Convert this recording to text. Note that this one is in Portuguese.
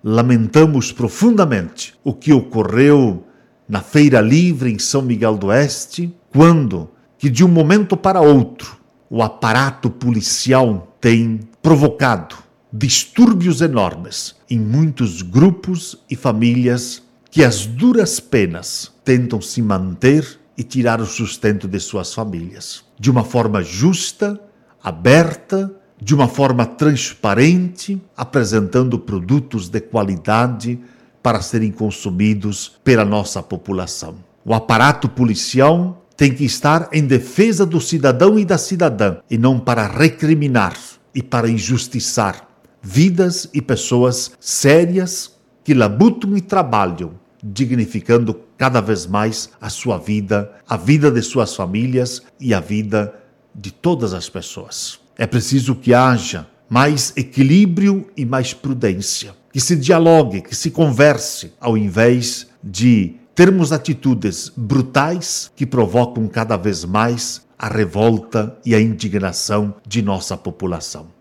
lamentamos profundamente o que ocorreu na Feira Livre em São Miguel do Oeste, quando que de um momento para outro o aparato policial tem provocado distúrbios enormes em muitos grupos e famílias que às duras penas tentam se manter e tirar o sustento de suas famílias. De uma forma justa, aberta, de uma forma transparente, apresentando produtos de qualidade para serem consumidos pela nossa população. O aparato policial tem que estar em defesa do cidadão e da cidadã, e não para recriminar e para injustiçar vidas e pessoas sérias que labutam e trabalham, dignificando cada vez mais a sua vida, a vida de suas famílias e a vida de todas as pessoas. É preciso que haja mais equilíbrio e mais prudência, que se dialogue, que se converse, ao invés de termos atitudes brutais que provocam cada vez mais a revolta e a indignação de nossa população.